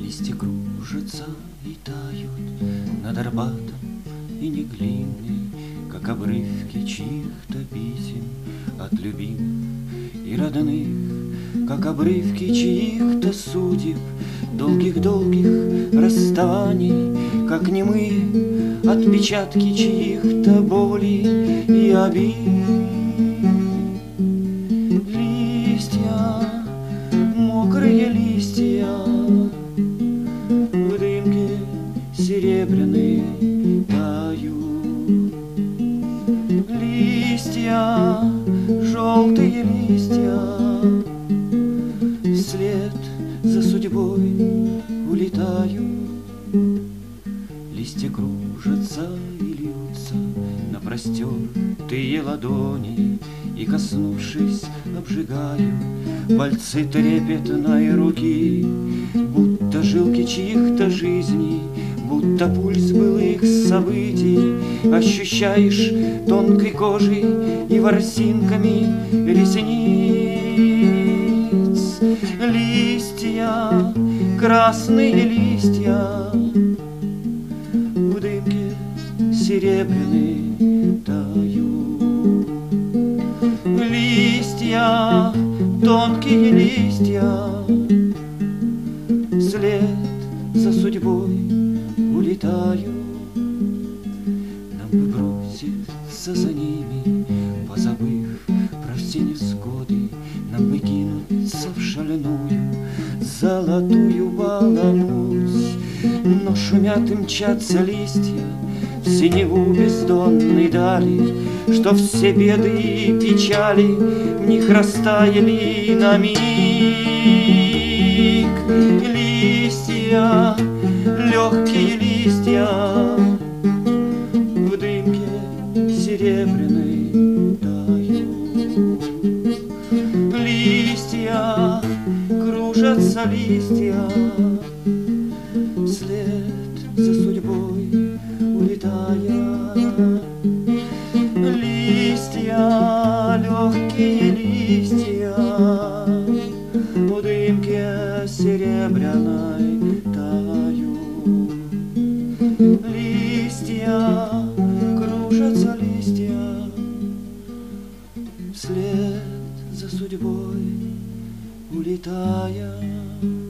Листья кружатся и тают над Арбатом, и не глины, как обрывки чьих-то писем от любимых и родных, как обрывки чьих-то судеб, долгих-долгих расставаний, как немые отпечатки чьих-то боли и обид. Листья, мокрые листья, в дымке серебряные тают. Листья, желтые листья, вслед за судьбой улетают. Листья кружатся и льются на простертые ладони, и, коснувшись, обжигают пальцы трепетной руки, будто жилки чьих-то жизней, будто пульс былых событий ощущаешь тонкой кожей и ворсинками ресниц. Листья, красные листья, в дымке серебряные тают. Листья, тонкие листья, вслед за судьбой улетают. Нам бы броситься за ними, позабыв про все невзгоды, нам бы кинуться в шальную золотую балануть. Но шумят и мчатся листья в синеву бездонной дали, что все беды и печали в них растаяли на миг. Листья, легкие листья, в дымке серебряной тают. Листья, кружатся листья, вслед за судьбой улетая. Листья, легкие листья, в дымке серебряной тают. Листья, кружатся листья, вслед за судьбой улетая.